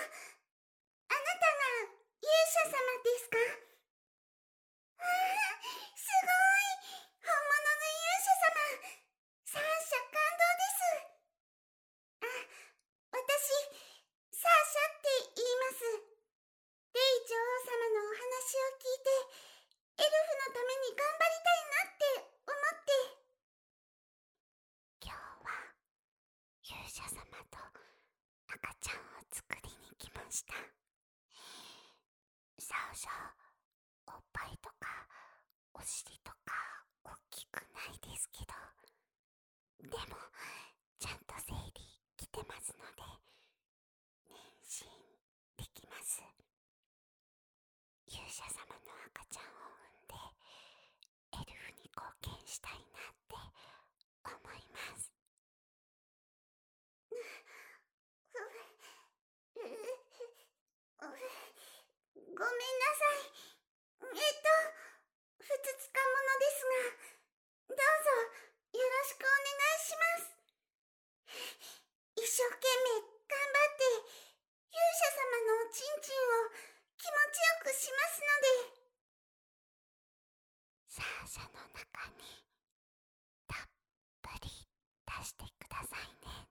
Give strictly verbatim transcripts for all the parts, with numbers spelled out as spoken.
あなたが勇者様ですか？わあ、すごい！本物の勇者様！三者感動です。あ、私、サーシャって言います。レイ女王様のお話を聞いて、エルフのために頑張りたいなって思って。 今日は勇者様と赤ちゃんを作りに来ました。少々おっぱいとかお尻とか大きくないですけど、でもちゃんと生理来てますので妊娠できます。勇者様の赤ちゃんを産んでエルフに貢献したいなって思います。 ごめんなさい。えっと、ふつつかものですが、どうぞよろしくお願いします。一生懸命頑張って勇者様のおちんちんを気持ちよくしますので。 サーシャの中にたっぷり出してくださいね。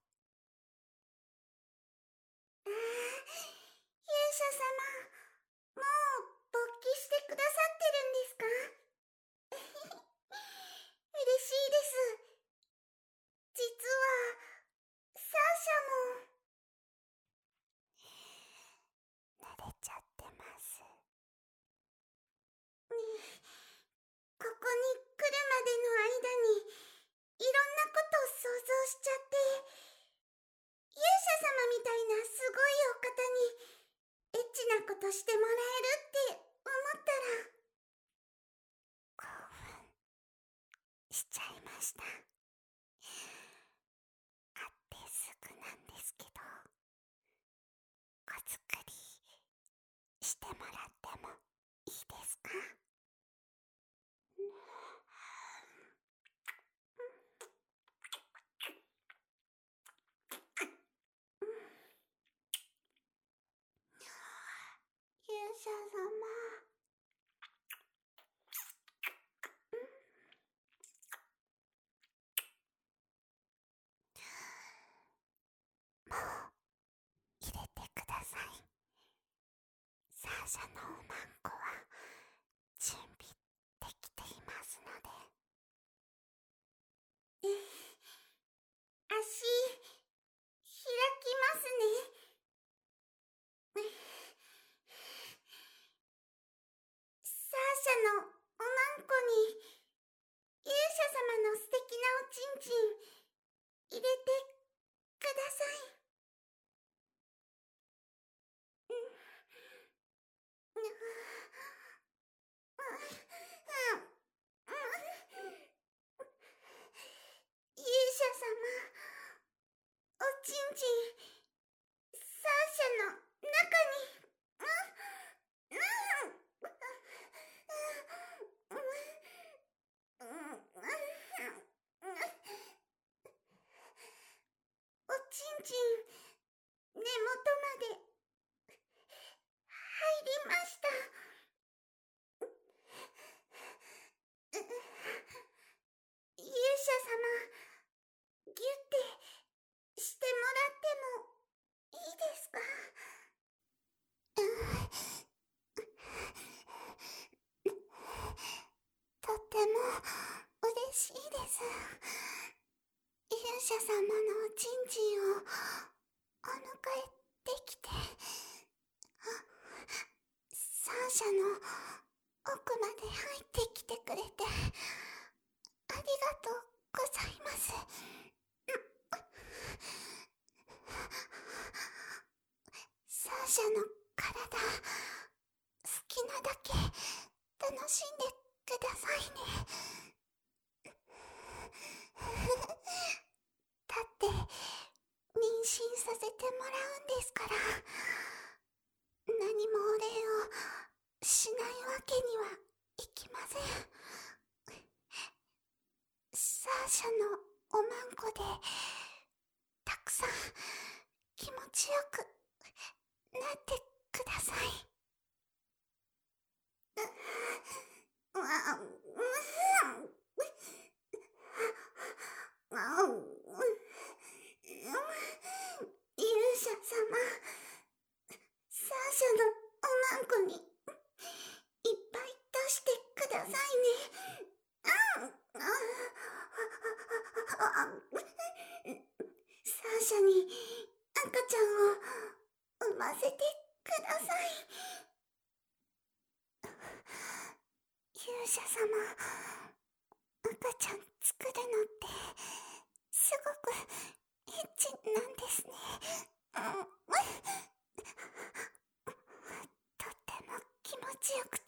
ああ、勇者様、もう勃起してくださってるんですか？嬉しいです。実はサーシャも慣れちゃってます。 ここに来るまでの間にいろんなことを想像しちゃって、勇者様みたいなすごいお方にエッチなことしてもらえるって思ったら興奮しちゃいました。会ってすぐなんですけど、お作りしてもらってもいいですか？ 勇者様、 もう入れてください。サーシャのおまんこは準備できていますので。 え足開きますね。サーシャのおまんこに勇者様の素敵なおちんちん入れてください。勇者様、おちんちんサーシャの中におちんちん根元まで入りました。勇者様、ギュってしてもらってもいいですか？ とっても嬉しいです。勇者様のおちんちんをお迎えできて、サーシャの奥まで入ってきてくれてありがとうございます。サーシャの体、好きなだけ楽しんでくださいね。だって妊娠させてもらうんですから、何もお礼をしないわけにはいきません。サーシャのおまんこでたくさん気持ちよくなってください。 あ、あ、勇者様、サーシャのおまんこにいっぱい出してくださいね。サーシャに赤ちゃんを産ませてください。 勇者様、赤ちゃん作るのってすごくエッチなんですね。とっても気持ちよくて、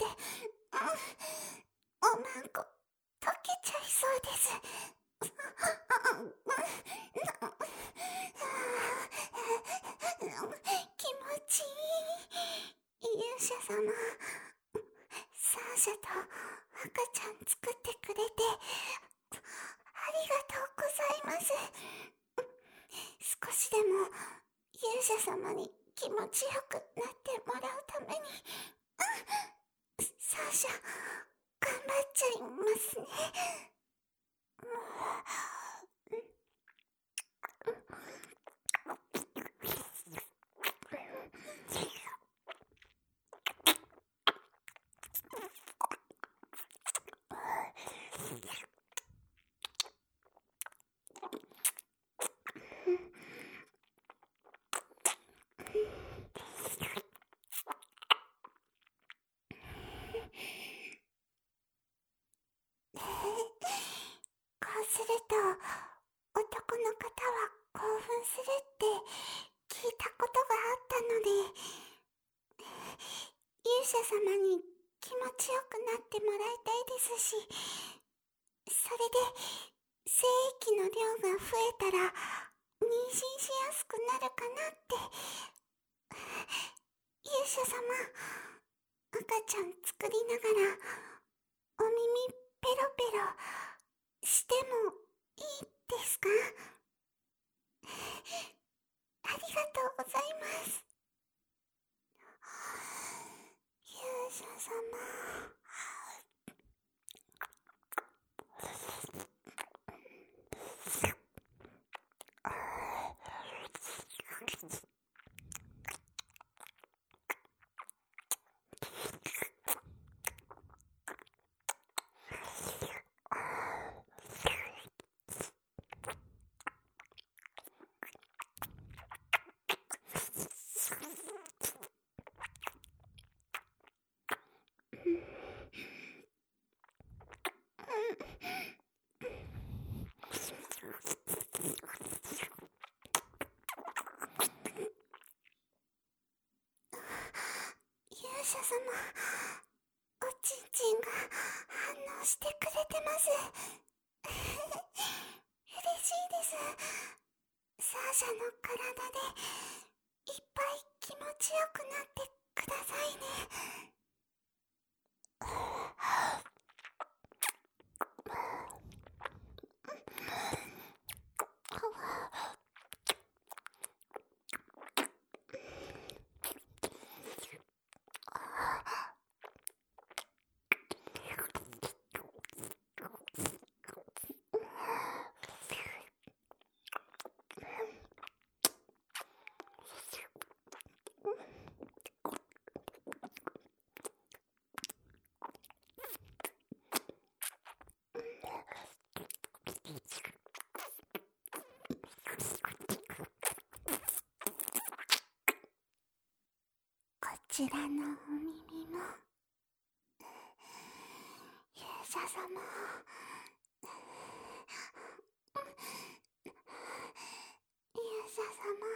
おまんこ溶けちゃいそうです。気持ちいい。勇者様、サーシャと赤ちゃん作ってくれてありがとうございます。少しでも勇者様に気持ちよくなってもらうために、サーシャ頑張っちゃいますね。こうすると男の方は興奮するって聞いたことがあったので、勇者様に気持ちよくなってもらいたいですし、それで精液の量が増えたら妊娠しやすくなるかなって。勇者様、赤ちゃん作りながらお耳ペロペロしてもいいですか？ありがとうございます。勇者様、勇者様、おちんちんが反応してくれてます。嬉しいです。サーシャの体でいっぱい気持ちよくなってくださいね。こちらのお耳も、勇者様、勇者様、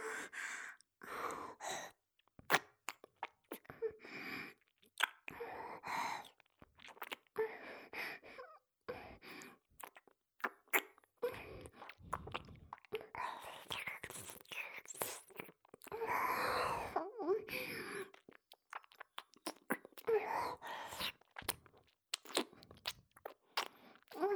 うん、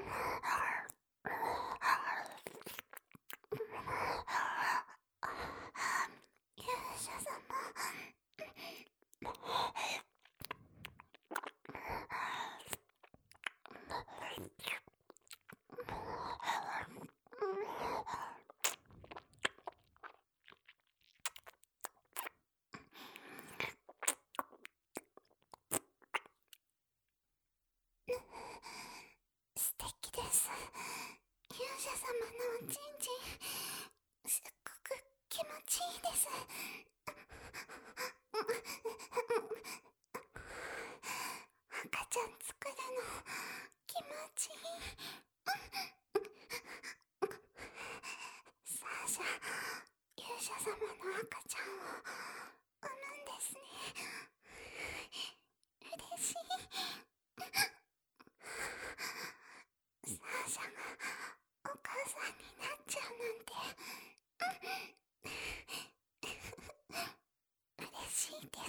持ちいいです。赤ちゃん作るの気持ちいい。サーシャ、勇者様の赤ちゃんを産むんですね。嬉しい。サーシャがお母さんになっちゃうなんて嬉しいです。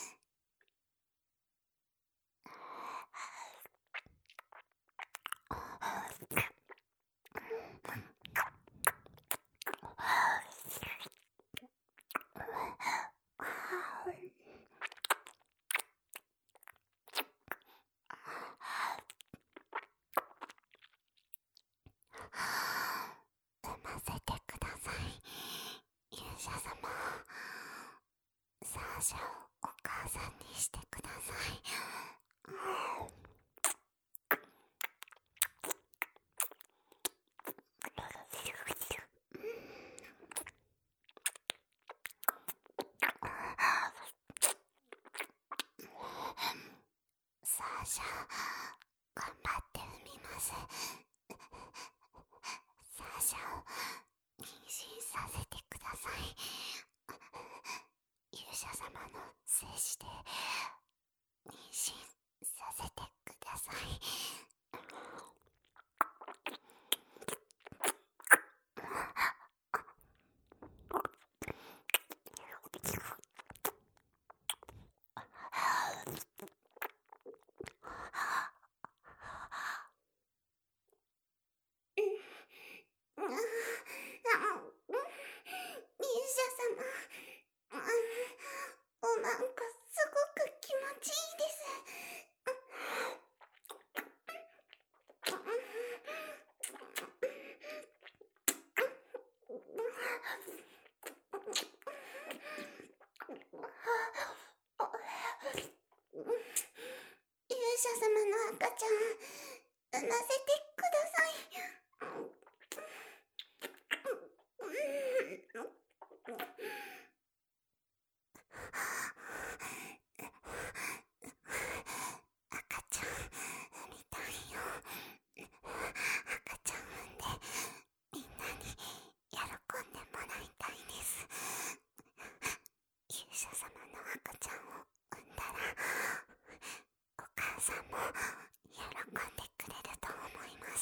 産ませてください、勇者様。サーシャをお母さんにしてください。サーシャ、頑張って産みます。サーシャを妊娠させてください。勇者様の精子で妊娠させてください。勇者様、おなんかすごく気持ちいいです。勇者様の赤ちゃん、産ませてください。赤ちゃん産みたいよ。赤ちゃん産んでみんなに喜んでもらいたいです。勇者様の赤ちゃんを産んだらお母さんも喜んでくれると思います。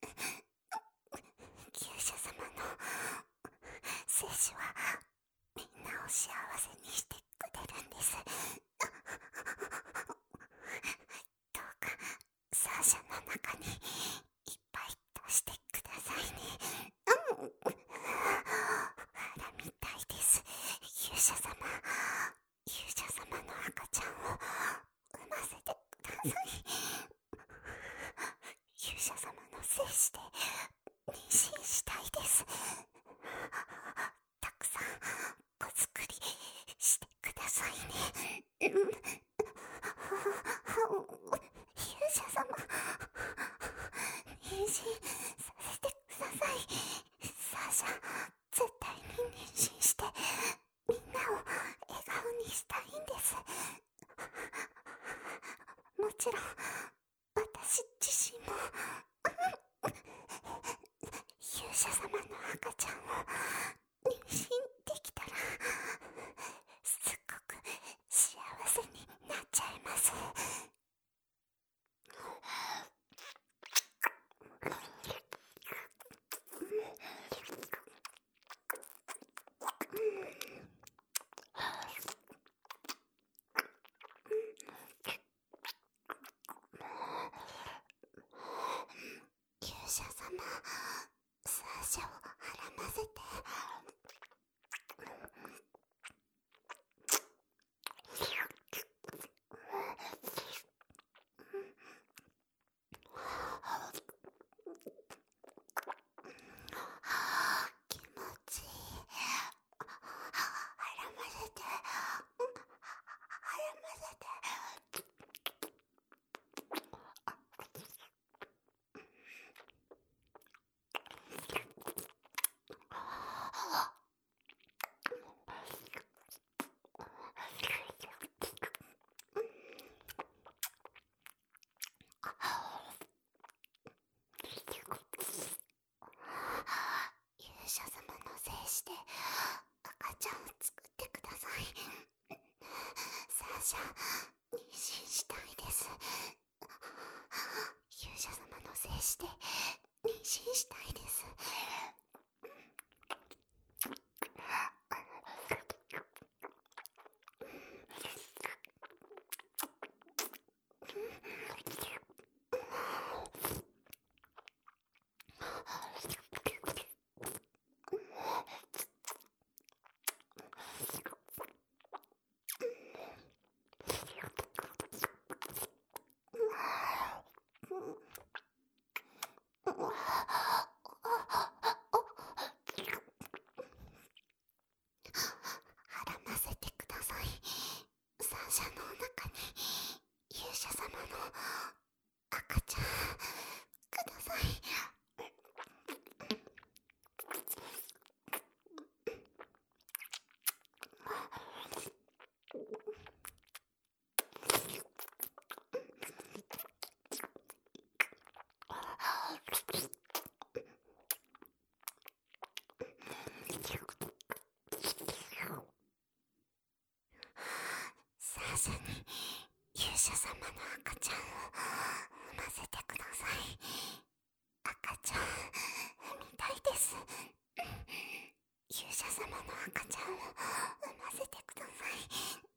勇者様の精子はみんなを幸せにしてくれるんです。どうかサーシャの中にいっぱい出してくださいね。腹みたいです。勇者様、勇者様の赤ちゃんを産ませてください。勇者様の精子で妊娠したいです。たくさんお作りしてくださいね。勇者様、妊娠させてください。サーシャ、絶対に妊娠してみんなを笑顔にしたいんです。もちろん私自身も勇者様の赤ちゃんを妊娠できたらすっごく幸せになっちゃいます。勇者様、サーシャをはらませてして赤ちゃんを作ってください。サーシャ、妊娠したいです。勇者様の精子で妊娠したいです。はらませてください。サーシャのお腹に勇者様の赤ちゃんください。サーシャに勇者様の赤ちゃんを産ませてください。赤ちゃん産みたいです。勇者様の赤ちゃんを産ませてください。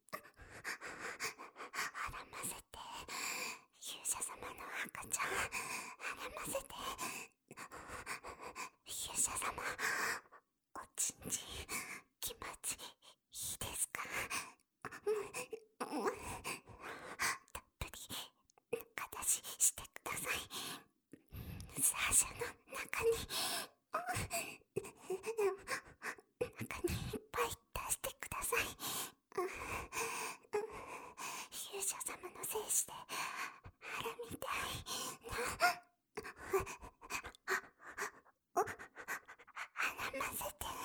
はらませて、勇者様の赤ちゃんはらませて。勇者様、おちんちん気持ちいいですか？たっぷり中出ししてください。サーシャの中に中にいっぱい出してください。勇者様の精子で腹みたいなはらませて。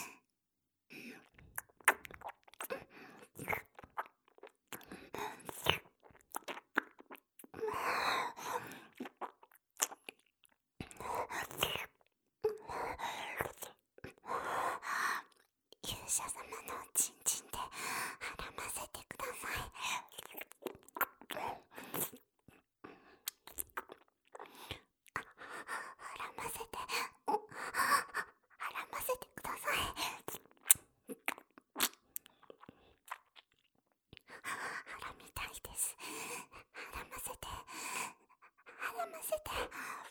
勇者様のおちんちんではらませてください。はらませて、はらませてください。はらみたいです。はらませて、はらませて。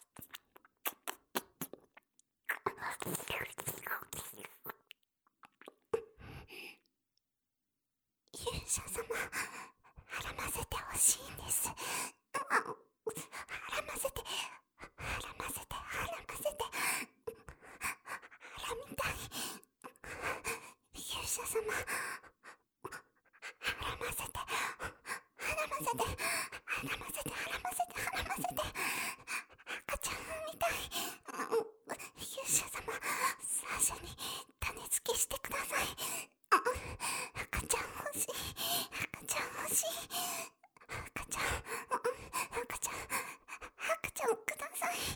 勇者様、はらませてほしいんです。はらませて、はらませて、はらませて。はらみたい。勇者様、はらませて、はらませて、はらませて、はらませて、はらませて。赤ちゃんみたい。勇者様、サーシャに種付けしてください。赤ちゃん欲しい。赤ちゃん欲しい。赤ちゃん、赤ちゃん、赤ちゃんください。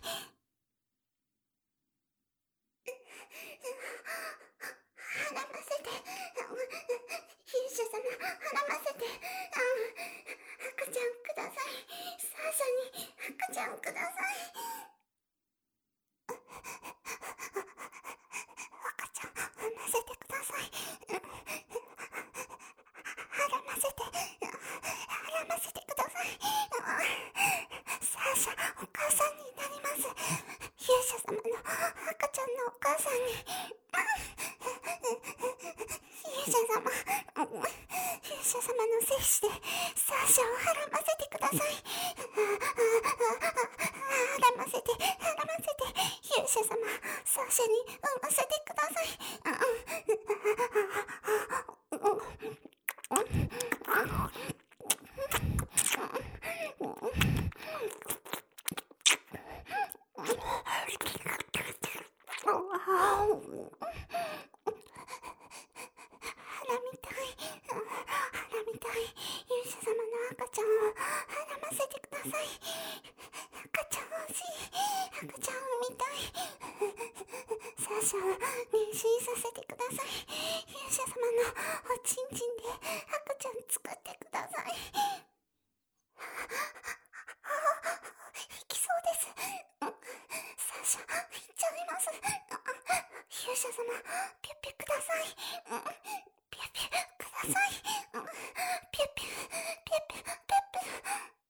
はらませて。勇者様、はらませて。赤ちゃんください。サーシャに赤ちゃんください。赤ちゃん産ませてください。はらませて、はらませてください。サーシャ、お母さんになります。勇者様の赤ちゃんのお母さんに。勇者様、勇者様の精子でサーシャをはらませてください。はらませて、はらませて。勇者様、サーシャに産ませてください。腹みたい、腹みたい。勇者様の赤ちゃんをはらませてください。赤ちゃん欲しい。赤ちゃん産みたい。サーシャは妊娠せてください。勇者様のおちんちんで赤ちゃん作ってください。いきそうです。サーシャ、いっちゃいます。勇者様、ピュッピュください。ピュッピュください。ピュッピュ、ピュッピュ、ピュッピュ。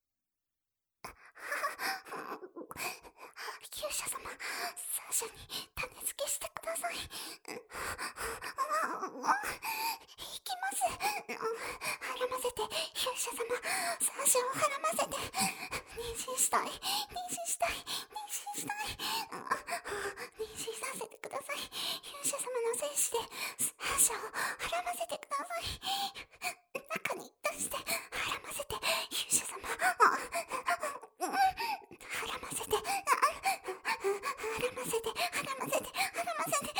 勇者様、サーシャに種付けしてください。いきます。絡ませて、勇者様、サーシャを絡ませて。妊娠したい、妊娠したい、妊娠したい。妊娠させてください。勇者様の精子でサーシャを絡ませてください。中に出して絡ませて、勇者様、絡ませて、絡ませて、絡ませて、絡ませて、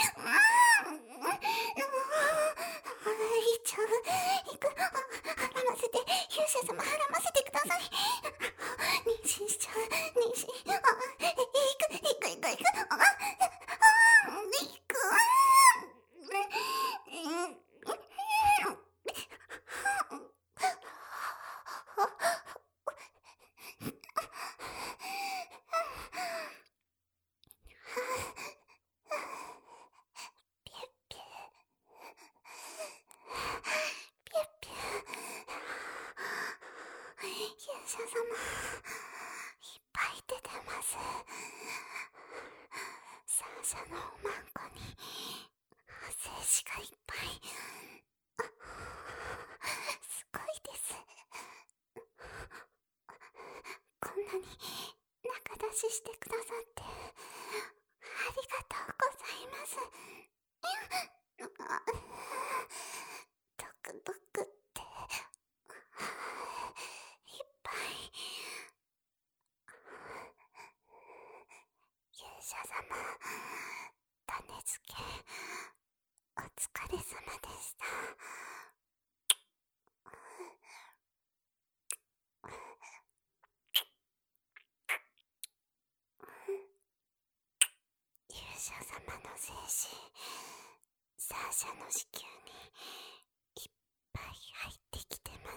いっちゃう、いく、絡ませて、勇者様絡ませてください。妊娠しちゃう、妊娠、いく、いく、いく、いく、いく、勇者様、いっぱい出てます。サーシャのおまんこに精子がいっぱい。すごいです。こんなに仲出ししてくださってありがとうございます。ドクドクっていっぱい。勇者様、種付けお疲れ様でした。勇者様の精子、サーシャの子宮にいっぱい入ってきてます。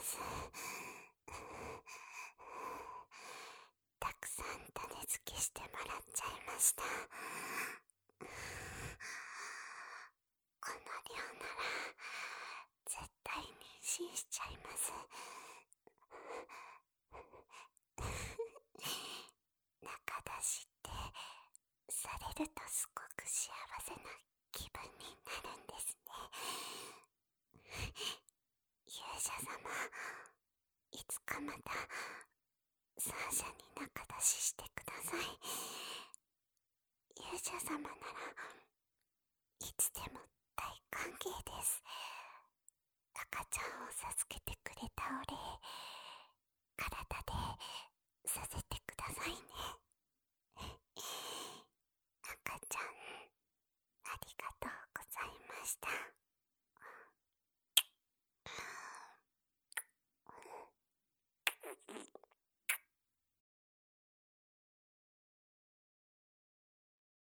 たくさん種付けしてもらっちゃいました。この量なら絶対妊娠しちゃいます。仲出しってされるとすごく幸せな気分になるんですね。勇者様、いつかまたサーシャに仲出ししてください。勇者様ならいつでも大歓迎です。赤ちゃんを授けてくれたお礼、体でさせてくださいね。赤ちゃん、ありがとうございました。